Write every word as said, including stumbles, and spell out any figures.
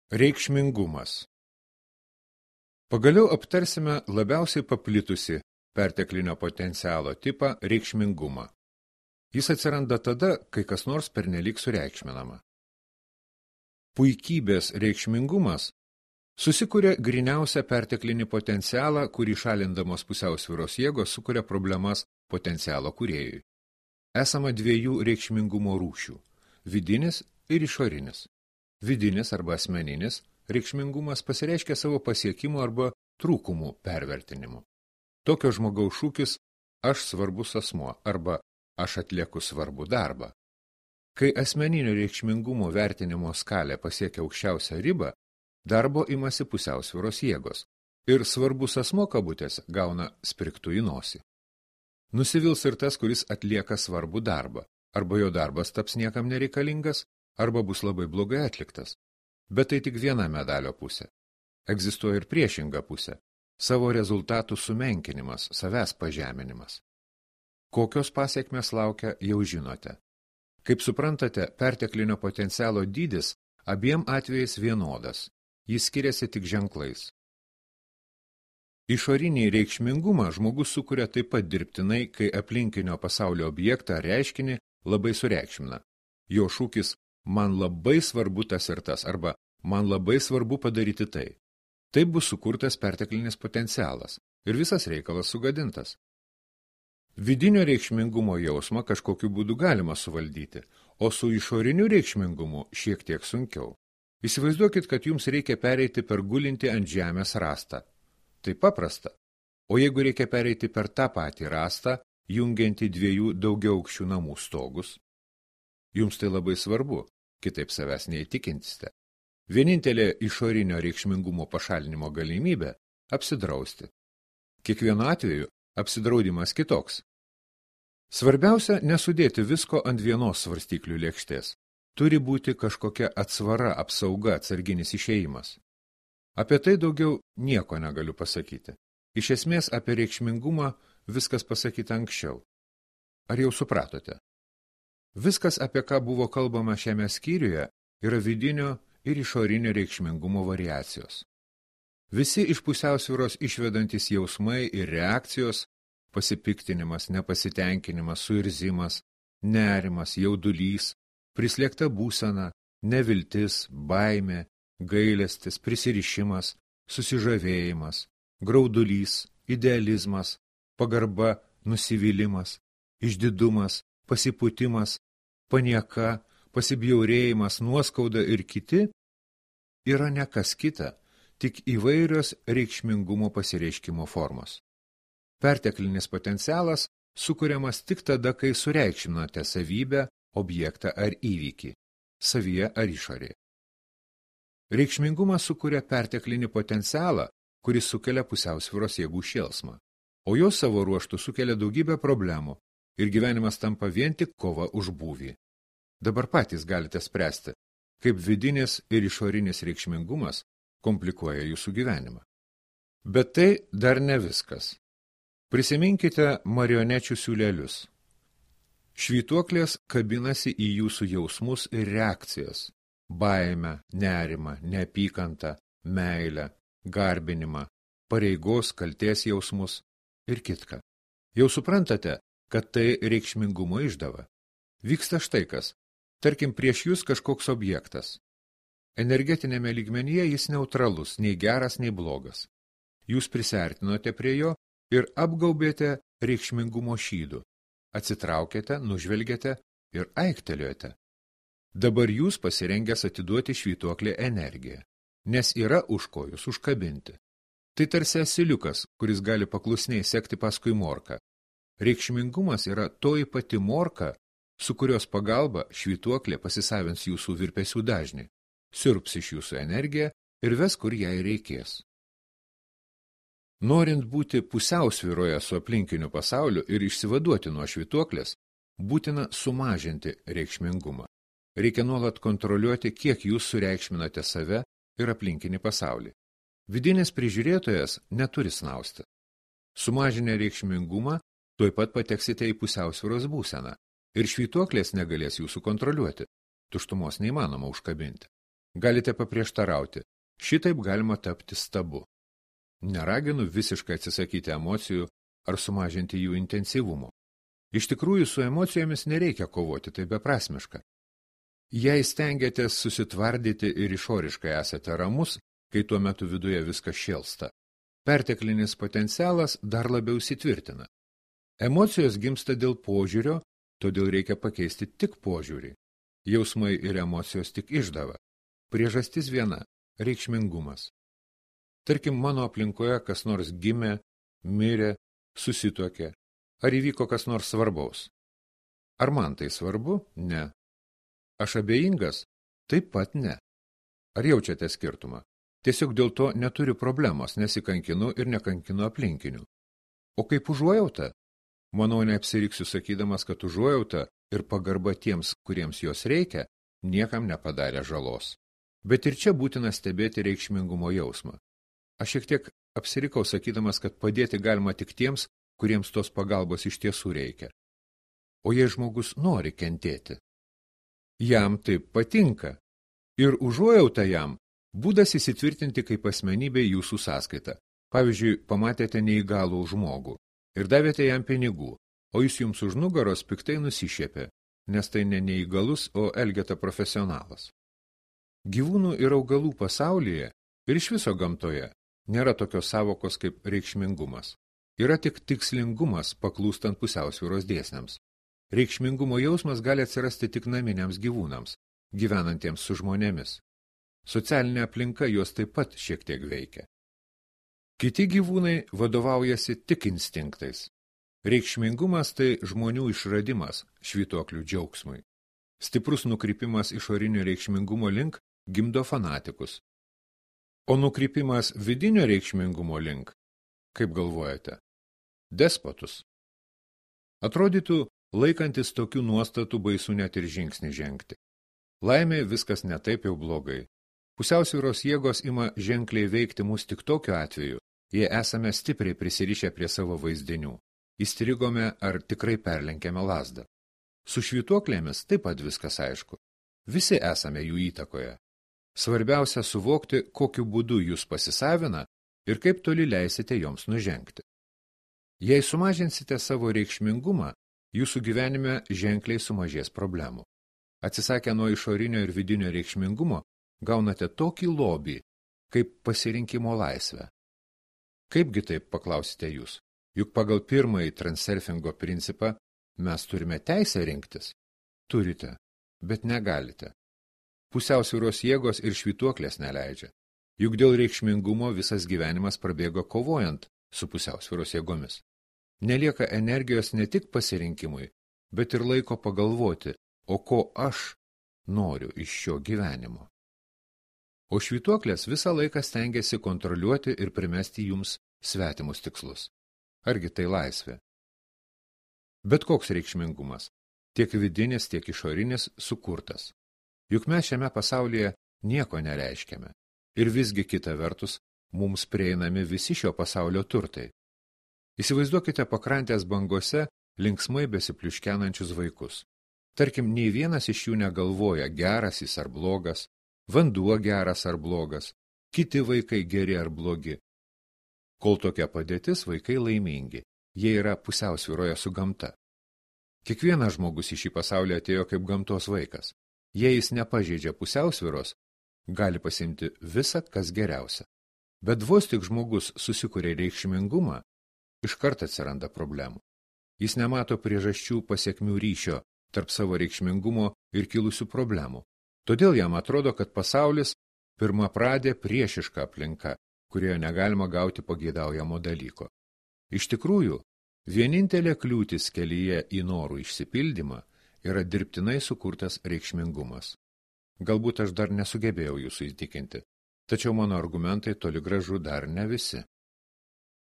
Reikšmingumas. Pagaliau aptarsime labiausiai paplitusi perteklinio potencialo tipą – reikšmingumą. Jis atsiranda tada, kai kas nors pernelyg sureikšminama. Puikybės reikšmingumas susikuria gryniausią perteklinį potencialą, kurį šalindamos pusiausvyros jėgos sukuria problemas potencialo kūrėjui. Esama dviejų reikšmingumo rūšių – vidinis ir išorinis. Vidinis arba asmeninis reikšmingumas pasireiškia savo pasiekimų arba trūkumų pervertinimu. Tokio žmogaus šūkis aš svarbus asmuo arba aš atlieku svarbų darbą. Kai asmeninio reikšmingumo vertinimo skalė pasiekia aukščiausią ribą, darbo imasi pusiausvyros jėgos ir svarbus asmuo kabutėse gauna sprigtų į nosį. Nusivils ir tas, kuris atlieka svarbų darbą, arba jo darbas taps niekam nereikalingas, arba bus labai blogai atliktas. Bet tai tik viena medalio pusė. Egzistuoja ir priešinga pusė – savo rezultatų sumenkinimas, savęs pažeminimas. Kokios pasiekmės laukia, jau žinote. Kaip suprantate, perteklinio potencialo dydis abiem atvejais vienodas, jis skiriasi tik ženklais. Išorinį reikšmingumą žmogus sukuria taip pat dirbtinai, kai aplinkinio pasaulio objektą reiškinį labai sureikšmina. Jo šūkis man labai svarbu tas ir tas, arba man labai svarbu padaryti tai. Taip bus sukurtas perteklinis potencialas ir visas reikalas sugadintas. Vidinio reikšmingumo jausmą kažkokiu būdu galima suvaldyti, o su išoriniu reikšmingumu šiek tiek sunkiau. Įsivaizduokit, kad jums reikia pereiti per gulintį ant žemės rastą. Tai paprasta. O jeigu reikia pereiti per tą patį rastą, jungiantį dviejų daugiaaukščių namų stogus? Jums tai labai svarbu, kitaip savęs neįtikinsite. Vienintelė išorinio reikšmingumo pašalinimo galimybė – apsidrausti. Kiekvienu atveju apsidraudimas kitoks. Svarbiausia nesudėti visko ant vienos svarstyklių lėkštės. Turi būti kažkokia atsvara, apsauga, atsarginis išėjimas. Apie tai daugiau nieko negaliu pasakyti. Iš esmės apie reikšmingumą viskas pasakyta anksčiau. Ar jau supratote? Viskas, apie ką buvo kalbama šiame skyriuje, yra vidinio ir išorinio reikšmingumo variacijos. Visi iš pusiausvyros išvedantys jausmai ir reakcijos – pasipiktinimas, nepasitenkinimas, suirzimas, nerimas, jaudulys, prislėgta būsena, neviltis, baimė, gailestis, prisirišimas, susižavėjimas, graudulys, idealizmas, pagarba, nusivylimas, išdidumas, pasipūtimas, panieka, pasibjaurėjimas, nuoskauda ir kiti yra ne kas kita, tik įvairios reikšmingumo pasireiškimo formos. Perteklinis potencialas sukuriamas tik tada, kai sureikšminate savybę, objektą ar įvykį, savyje ar išorėje. Reikšmingumas sukuria perteklinį potencialą, kuris sukelia pusiausvyros jėgų šėlsmą, o jos savo ruožtų sukelia daugybę problemų ir gyvenimas tampa vien tik kova už būvį. Dabar patys galite spręsti, kaip vidinis ir išorinis reikšmingumas komplikuoja jūsų gyvenimą. Bet tai dar ne viskas. Prisiminkite marionečių siūlelius. Švytuoklės kabinasi į jūsų jausmus ir reakcijas – baimę, nerimą, neapykantą, meilę, garbinimą, pareigos, kaltės jausmus ir kitką. Jau suprantate, kad tai reikšmingumo išdava. Vyksta štai kas. Tarkim, prieš jūs kažkoks objektas. Energetinėme lygmenyje jis neutralus, nei geras, nei blogas. Jūs prisiartinote prie jo ir apgaubėte reikšmingumo šydu. Atsitraukėte, nužvelgėte ir aiktelėjote. Dabar jūs pasirengęs atiduoti švytuoklė energiją, nes yra už ko jūs užkabinti. Tai tarsi asiliukas, kuris gali paklusniai sekti paskui morką. Reikšmingumas yra toji pati morka, su kurios pagalba švytuoklė pasisavins jūsų virpesių dažnį, siurps iš jūsų energiją ir ves, kur jai reikės. Norint būti pusiausvyroje su aplinkiniu pasauliu ir išsivaduoti nuo švytuoklės, būtina sumažinti reikšmingumą. Reikia nuolat kontroliuoti, kiek jūs sureikšminate save ir aplinkinį pasaulį. Vidinis prižiūrėtojas neturi snausti. Sumažinę reikšmingumą, tuoj pat pateksite į pusiausvyros būseną ir švytuoklės negalės jūsų kontroliuoti. Tuštumos neįmanoma užkabinti. Galite paprieštarauti, šitaip galima tapti stabu. Neraginu visiškai atsisakyti emocijų ar sumažinti jų intensyvumo. Iš tikrųjų, su emocijomis nereikia kovoti, tai beprasmiška. Jei stengiatės susitvardyti ir išoriškai esate ramus, kai tuo metu viduje viskas šėlsta, perteklinis potencialas dar labiau įsitvirtina. Emocijos gimsta dėl požiūrio, todėl reikia pakeisti tik požiūrį. Jausmai ir emocijos tik išdava. Priežastis viena – reikšmingumas. Tarkim, mano aplinkoje kas nors gimė, mirė, susituokė. Ar įvyko kas nors svarbaus? Ar man tai svarbu? Ne. Aš abejingas? Taip pat ne. Ar jaučiate skirtumą? Tiesiog dėl to neturiu problemos, nesikankinu ir nekankinu aplinkinių. O kaip užuojauta? Manau, neapsiriksiu sakydamas, kad užuojauta ir pagarba tiems, kuriems jos reikia, niekam nepadarė žalos. Bet ir čia būtina stebėti reikšmingumo jausmą. Aš šiek tiek apsirikau sakydamas, kad padėti galima tik tiems, kuriems tos pagalbos iš tiesų reikia. O jei žmogus nori kentėti, jam taip patinka. Ir užuojauta jam būdas įsitvirtinti kaip asmenybė jūsų sąskaitą. Pavyzdžiui, pamatėte neįgalų žmogų ir davėte jam pinigų, o jis jums už nugaros piktai nusišiepė, nes tai ne neįgalus, o elgeta profesionalas. Gyvūnų ir augalų pasaulyje ir iš viso gamtoje nėra tokios savokos kaip reikšmingumas. Yra tik tikslingumas paklūstant pusiausvyros dėsniams. Reikšmingumo jausmas gali atsirasti tik naminiams gyvūnams, gyvenantiems su žmonėmis. Socialinė aplinka juos taip pat šiek tiek veikia. Kiti gyvūnai vadovaujasi tik instinktais. Reikšmingumas tai žmonių išradimas švytuoklių džiaugsmui. Stiprus nukrypimas išorinio reikšmingumo link gimdo fanatikus. O nukrypimas vidinio reikšmingumo link, kaip galvojate, despotus. Atrodytų, laikantis tokių nuostatų baisu net ir žingsnį žengti. Laimė viskas ne taip jau blogai. Pusiausvyros jėgos ima ženkliai veikti mus tik tokiu atveju, jei esame stipriai prisirišę prie savo vaizdinių, įstrigome ar tikrai perlenkėme lazdą. Su švytuoklėmis taip pat viskas aišku. Visi esame jų įtakoje. Svarbiausia suvokti, kokiu būdu jūs pasisavina ir kaip toli leisite joms nužengti. Jei sumažinsite savo reikšmingumą, jūsų gyvenime ženkliai sumažės problemų. Atsisakę nuo išorinio ir vidinio reikšmingumo, gaunate tokį lobį, kaip pasirinkimo laisvę. Kaipgi taip, paklausite jūs? Juk pagal pirmąjį transurfingo principą mes turime teisę rinktis. Turite, bet negalite. Pusiausvyros jėgos ir švytuoklės neleidžia. Juk dėl reikšmingumo visas gyvenimas prabėgo kovojant su pusiausvyros jėgomis. Nelieka energijos ne tik pasirinkimui, bet ir laiko pagalvoti, o ko aš noriu iš šio gyvenimo. O švytuoklės visą laiką stengiasi kontroliuoti ir primesti jums svetimus tikslus. Argi tai laisvė? Bet koks reikšmingumas, tiek vidinis, tiek išorinis, sukurtas. Juk mes šiame pasaulyje nieko nereiškiame. Ir visgi kita vertus, mums prieinami visi šio pasaulio turtai. Įsivaizduokite pakrantės bangose linksmai besipliuškenančius vaikus. Tarkim, nei vienas iš jų negalvoja, geras jis ar blogas, vanduo geras ar blogas, kiti vaikai geri ar blogi. Kol tokia padėtis, vaikai laimingi, jie yra pusiausvyroje su gamta. Kiekvienas žmogus į šį pasaulį atėjo kaip gamtos vaikas. Jei jis nepažeidžia pusiausvyros, gali pasimti visą, kas geriausia. Bet vos tik žmogus susikuria reikšmingumą, iškart atsiranda problemų. Jis nemato priežasčių pasiekmių ryšio tarp savo reikšmingumo ir kilusių problemų. Todėl jam atrodo, kad pasaulis pirmapradė priešiška aplinka, kurioje negalima gauti pageidaujamo dalyko. Iš tikrųjų, vienintelė kliūtis kelyje į norų išsipildymą yra dirbtinai sukurtas reikšmingumas. Galbūt aš dar nesugebėjau jūsų įtikinti, tačiau mano argumentai toli gražu dar ne visi.